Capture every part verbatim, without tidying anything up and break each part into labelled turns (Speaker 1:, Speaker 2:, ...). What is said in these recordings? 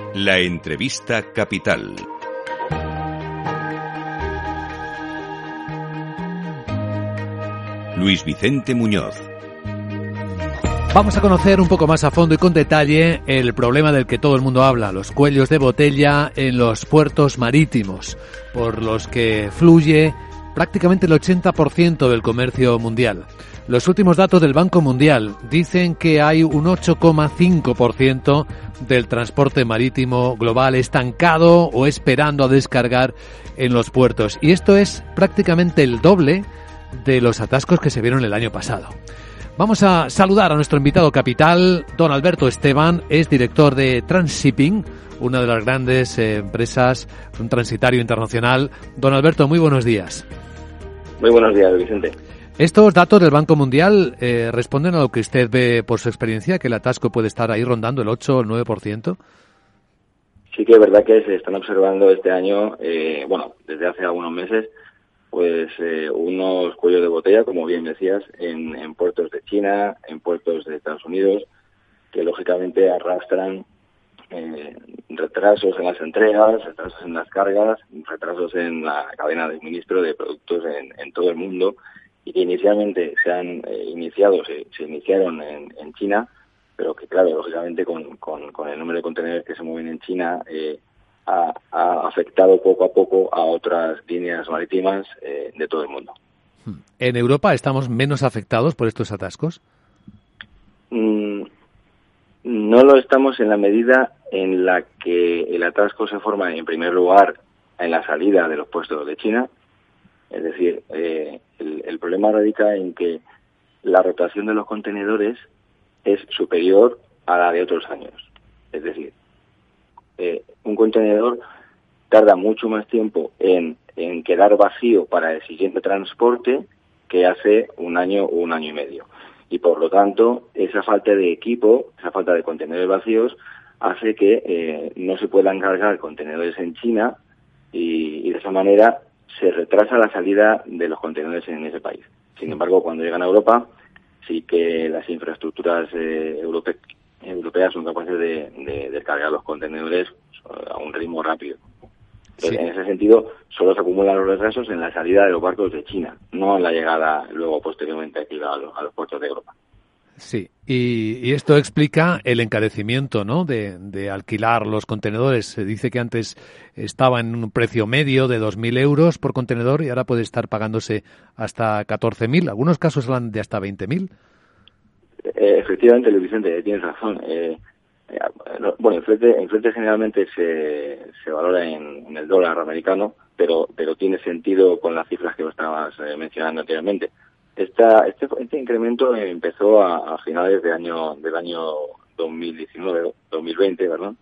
Speaker 1: La entrevista capital. Luis Vicente Muñoz.
Speaker 2: Vamos a conocer un poco más a fondo y con detalle el problema del que todo el mundo habla, los cuellos de botella en los puertos marítimos, por los que fluye prácticamente el ochenta por ciento del comercio mundial. Los últimos datos del Banco Mundial dicen que hay un ocho coma cinco por ciento del transporte marítimo global estancado o esperando a descargar en los puertos. Y esto es prácticamente el doble de los atascos que se vieron el año pasado. Vamos a saludar a nuestro invitado capital, don Alberto Esteban, es director de Transshipping, una de las grandes eh, empresas, un transitario internacional. Don Alberto, muy buenos días.
Speaker 3: Muy buenos días, Vicente.
Speaker 2: Estos datos del Banco Mundial eh, responden a lo que usted ve por su experiencia, que el atasco puede estar ahí rondando el ocho o el nueve por ciento.
Speaker 3: Sí que es verdad que se están observando este año, eh, bueno, desde hace algunos meses, pues eh, unos cuellos de botella, como bien decías, en, en puertos de China, en puertos de Estados Unidos, que lógicamente arrastran eh, retrasos en las entregas, retrasos en las cargas, retrasos en la cadena de suministro de productos en, en todo el mundo, y que inicialmente se han eh, iniciado, se, se iniciaron en, en China, pero que claro, lógicamente con, con, con el número de contenedores que se mueven en China, eh, Ha, ha afectado poco a poco a otras líneas marítimas eh, de todo el mundo.
Speaker 2: ¿En Europa estamos menos afectados por estos atascos?
Speaker 3: Mm, no lo estamos en la medida en la que el atasco se forma, en primer lugar, en la salida de los puestos de China. Es decir, eh, el, el problema radica en que la rotación de los contenedores es superior a la de otros años. Es decir, Eh, un contenedor tarda mucho más tiempo en, en quedar vacío para el siguiente transporte que hace un año o un año y medio. Y por lo tanto, esa falta de equipo, esa falta de contenedores vacíos, hace que eh, no se puedan cargar contenedores en China y, y de esa manera se retrasa la salida de los contenedores en ese país. Sin embargo, cuando llegan a Europa, sí que las infraestructuras eh, europeas europeas son capaces de, de, de cargar los contenedores a un ritmo rápido. Entonces, sí. En ese sentido, solo se acumulan los retrasos en la salida de los barcos de China, no en la llegada luego posteriormente aquí a los, a los puertos de Europa.
Speaker 2: Sí, y, y esto explica el encarecimiento, ¿no?, de, de alquilar los contenedores. Se dice que antes estaba en un precio medio de dos mil euros por contenedor y ahora puede estar pagándose hasta catorce mil. Algunos casos hablan de hasta veinte mil.
Speaker 3: Eh, efectivamente, Luis Vicente, tienes razón. Eh, eh, bueno, el flete, el flete generalmente se, se valora en, en el dólar americano, pero pero tiene sentido con las cifras que estabas eh, mencionando anteriormente. Esta, este, este incremento empezó a, a finales de año, del año dos mil diecinueve, dos mil veinte, ¿verdad?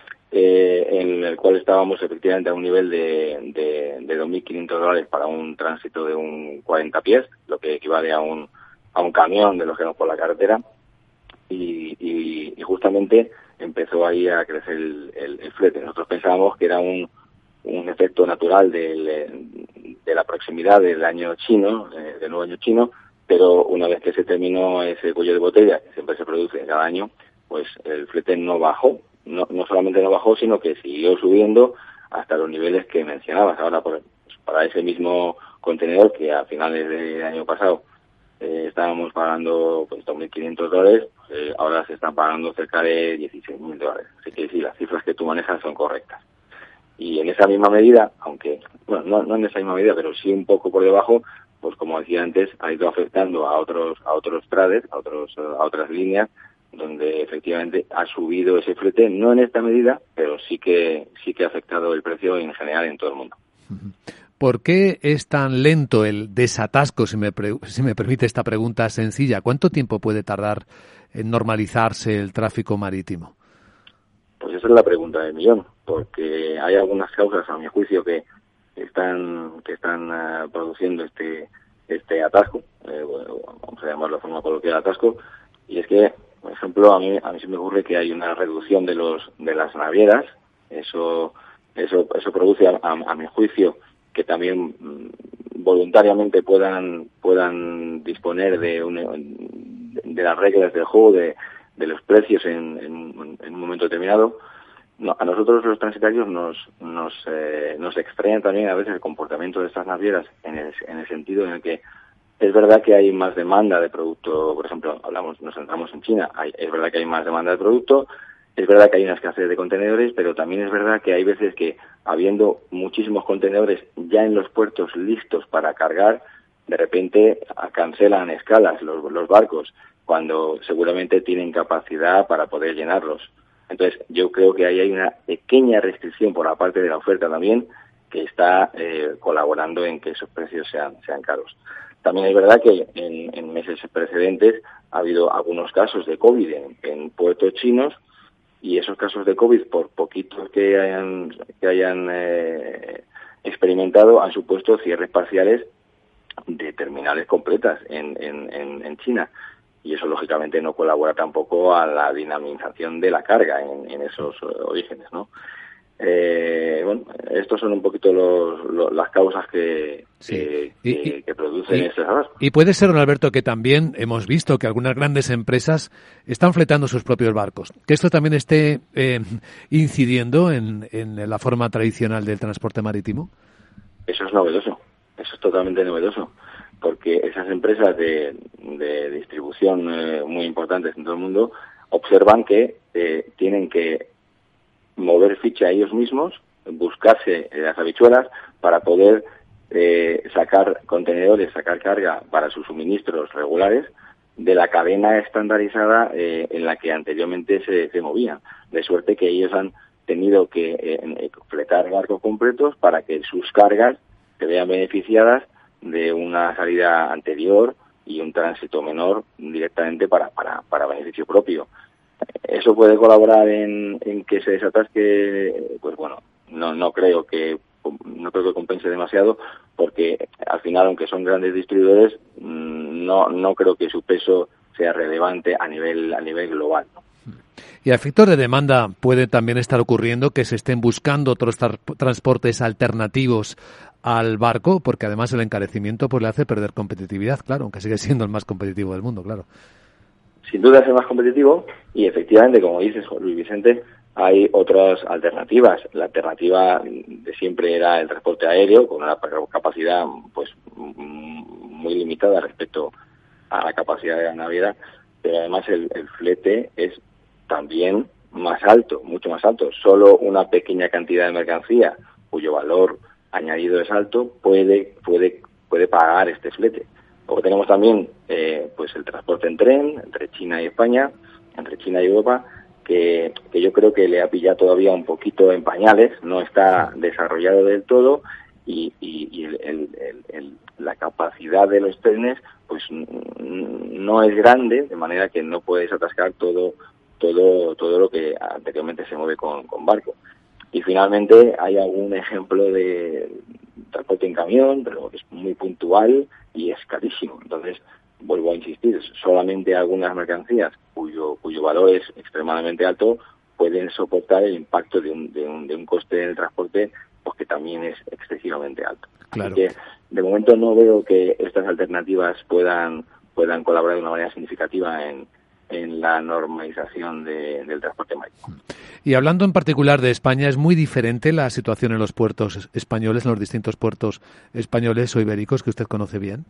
Speaker 3: Eh, en el cual estábamos efectivamente a un nivel de, de, de dos mil quinientos dólares para un tránsito de un cuarenta pies, lo que equivale a un a un camión de los que vamos por la carretera, y, y, y justamente empezó ahí a crecer el, el, el flete. Nosotros pensábamos que era un, un efecto natural del, de la proximidad del año chino, eh, del nuevo año chino, pero una vez que se terminó ese cuello de botella, que siempre se produce cada año, pues el flete no bajó, no, no solamente no bajó, sino que siguió subiendo hasta los niveles que mencionabas. Ahora, por, pues, para ese mismo contenedor que a finales del año pasado Eh, estábamos pagando pues dos mil quinientos dólares, eh, ahora se están pagando cerca de dieciséis mil dólares. Así que sí, las cifras que tú manejas son correctas. Y en esa misma medida, aunque, bueno, no, no en esa misma medida, pero sí un poco por debajo, pues como decía antes, ha ido afectando a otros a otros trades, a otros a otras líneas, donde efectivamente ha subido ese flete, no en esta medida, pero sí que sí que ha afectado el precio en general en todo el mundo.
Speaker 2: Uh-huh. ¿Por qué es tan lento el desatasco, si me, pre- si me permite esta pregunta sencilla? ¿Cuánto tiempo puede tardar en normalizarse el tráfico marítimo?
Speaker 3: Pues esa es la pregunta del millón, porque hay algunas causas, a mi juicio, que están que están uh, produciendo este este atasco, eh, bueno, vamos a llamarlo de forma coloquial atasco, y es que, por ejemplo, a mí a mí se me ocurre que hay una reducción de los de las navieras, eso eso eso produce a, a, a mi juicio que también voluntariamente puedan puedan disponer de, un, de las reglas del juego, de, de los precios en, en, en un momento determinado. no, a nosotros los transitarios nos nos eh, nos extraña también a veces el comportamiento de estas navieras en el, en el sentido en el que es verdad que hay más demanda de producto. Por ejemplo, hablamos, nos centramos en China, hay, es verdad que hay más demanda de producto, es verdad que hay una escasez de contenedores, pero también es verdad que hay veces que, habiendo muchísimos contenedores ya en los puertos listos para cargar, de repente cancelan escalas los, los barcos, cuando seguramente tienen capacidad para poder llenarlos. Entonces, yo creo que ahí hay una pequeña restricción por la parte de la oferta también, que está eh, colaborando en que esos precios sean, sean caros. También es verdad que en, en meses precedentes ha habido algunos casos de COVID en, en puertos chinos, y esos casos de COVID, por poquitos que hayan, que hayan eh, experimentado, han supuesto cierres parciales de terminales completas en, en, en, en China. Y eso, lógicamente, no colabora tampoco a la dinamización de la carga en, en esos orígenes, ¿no? Eh, bueno, estos son un poquito los, los, las causas que,
Speaker 2: sí.
Speaker 3: que,
Speaker 2: y,
Speaker 3: que, que producen
Speaker 2: y,
Speaker 3: estos atascos.
Speaker 2: Y puede ser, don Alberto, que también hemos visto que algunas grandes empresas están fletando sus propios barcos, que esto también esté eh, incidiendo en, en la forma tradicional del transporte marítimo.
Speaker 3: Eso es novedoso, eso es totalmente novedoso, porque esas empresas de, de distribución eh, muy importantes en todo el mundo observan que eh, tienen que mover ficha ellos mismos, buscarse las habichuelas para poder eh, sacar contenedores, sacar carga para sus suministros regulares de la cadena estandarizada eh, en la que anteriormente se, se movían. De suerte que ellos han tenido que eh, fletar barcos completos para que sus cargas se vean beneficiadas de una salida anterior y un tránsito menor directamente para, para, para beneficio propio. ¿Eso puede colaborar en, en que se desatasque? Pues bueno, no no creo que no creo que compense demasiado, porque al final, aunque son grandes distribuidores, no no creo que su peso sea relevante a nivel a nivel global, ¿no?
Speaker 2: Y a efectos de demanda puede también estar ocurriendo que se estén buscando otros tra- transportes alternativos al barco, porque además el encarecimiento pues le hace perder competitividad, claro, aunque sigue siendo el más competitivo del mundo, claro.
Speaker 3: Sin duda es el más competitivo y efectivamente, como dices, Luis Vicente, hay otras alternativas. La alternativa de siempre era el transporte aéreo, con una capacidad pues muy limitada respecto a la capacidad de la naviera, pero además el, el flete es también más alto, mucho más alto. Solo una pequeña cantidad de mercancía, cuyo valor añadido es alto, puede puede puede pagar este flete. Luego tenemos también eh, pues el transporte en tren entre China y España, entre China y Europa, que, que yo creo que le ha pillado todavía un poquito en pañales, no está desarrollado del todo, y, y, y el, el, el, el, la capacidad de los trenes pues no es grande, de manera que no puedes atascar todo todo todo lo que anteriormente se mueve con, con barco. Y finalmente hay algún ejemplo de transporte en camión, pero es muy puntual y es carísimo. Entonces, vuelvo a insistir, solamente algunas mercancías cuyo cuyo valor es extremadamente alto pueden soportar el impacto de un, de un, de un coste del transporte pues que también es excesivamente alto.
Speaker 2: Claro.
Speaker 3: Así que, de momento, no veo que estas alternativas puedan puedan colaborar de una manera significativa en en la normalización de, del transporte marítimo.
Speaker 2: Y hablando en particular de España, ¿es muy diferente la situación en los puertos españoles, en los distintos puertos españoles o ibéricos que usted conoce bien?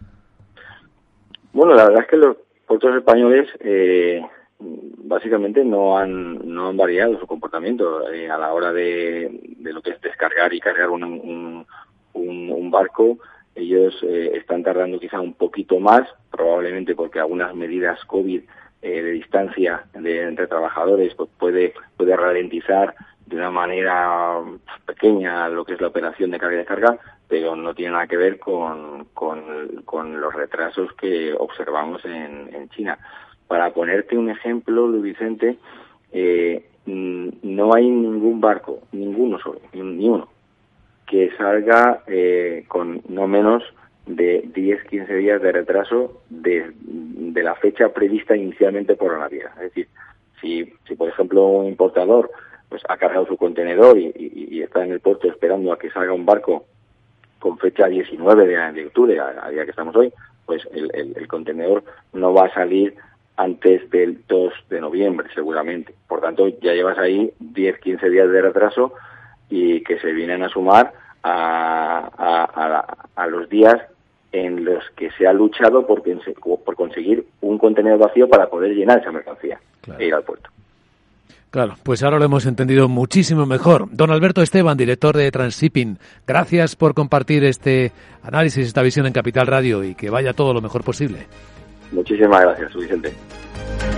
Speaker 3: Bueno, la verdad es que los puertos españoles eh, básicamente no han no han variado su comportamiento eh, a la hora de, de lo que es descargar y cargar un, un, un, un barco. Ellos eh, están tardando quizá un poquito más, probablemente porque algunas medidas COVID Eh, de distancia de, entre trabajadores pues puede puede ralentizar de una manera pequeña lo que es la operación de carga y descarga, pero no tiene nada que ver con con, con los retrasos que observamos en, en China. Para ponerte un ejemplo, Luis Vicente, eh, no hay ningún barco, ninguno solo, ni uno, que salga eh, con no menos de diez a quince días de retraso de, de la fecha prevista inicialmente por la naviera. Es decir, si, si por ejemplo un importador pues ha cargado su contenedor y, y, y está en el puerto esperando a que salga un barco con fecha diecinueve de, de octubre, a, a día que estamos hoy, pues el, el, el contenedor no va a salir antes del dos de noviembre, seguramente. Por tanto, ya llevas ahí diez, quince días de retraso y que se vienen a sumar a, a, a, a los días en los que se ha luchado por, por conseguir un contenedor vacío para poder llenar esa mercancía, claro, e ir al puerto.
Speaker 2: Claro, pues ahora lo hemos entendido muchísimo mejor. Don Alberto Esteban, director de Transshipping, gracias por compartir este análisis, esta visión en Capital Radio y que vaya todo lo mejor posible.
Speaker 3: Muchísimas gracias, Vicente.